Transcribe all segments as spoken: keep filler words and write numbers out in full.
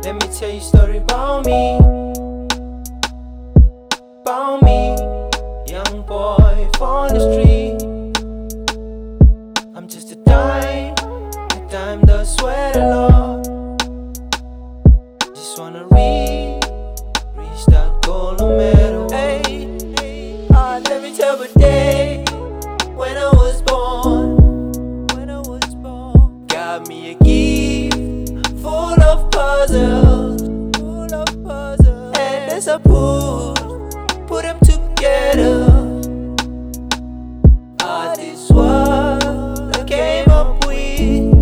Let me tell you a story about me. About me, young boy from the street. I'm just a dime, a dime does sweat a lot. Just wanna reach, reach that golden medal. Hey, ah, let me tell the day when I was born. When I was born, got me a gift full of puzzles, full of puzzles. And as I put, put them together, ah, this what I came up with.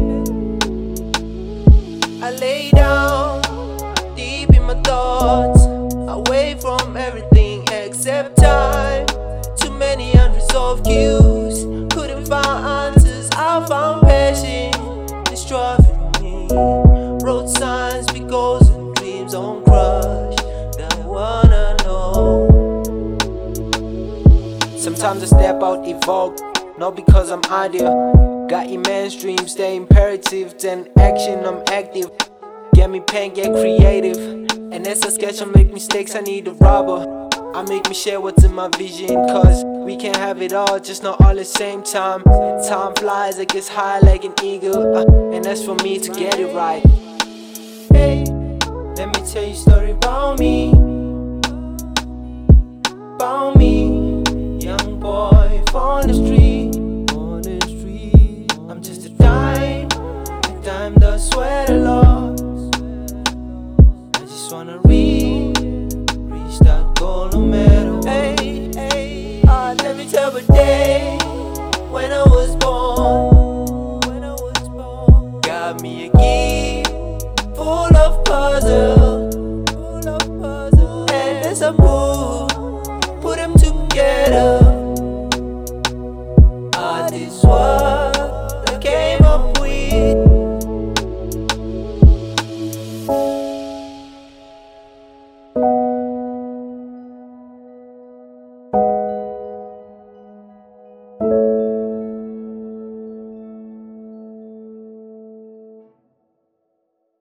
I lay down deep in my thoughts, away from everything except time. Too many unresolved cues, couldn't find answers. I found passion, it's driving me. Road signs, big goals and dreams on crush. Don't wanna know. Sometimes I step out, evoke, not because I'm ideal. Got immense dreams, they're imperative. Then action, I'm active. Get me pen, get creative. And as I sketch, I make mistakes, I need a rubber. I make me share what's in my vision, cause we can't have it all, just not all at the same time. Time flies, it gets high like an eagle, uh, and that's for me to get it right. Hey, let me tell you a story about me. About me, young boy from the street. On the street, I'm just a dime, a dime does sweat a lot. I just wanna reach, reach that golden medal. Hey, hey, ah, let me tell the day when I was born. When I was born, got me a gift full of puzzles, full of puzzles. And as I put, put them together,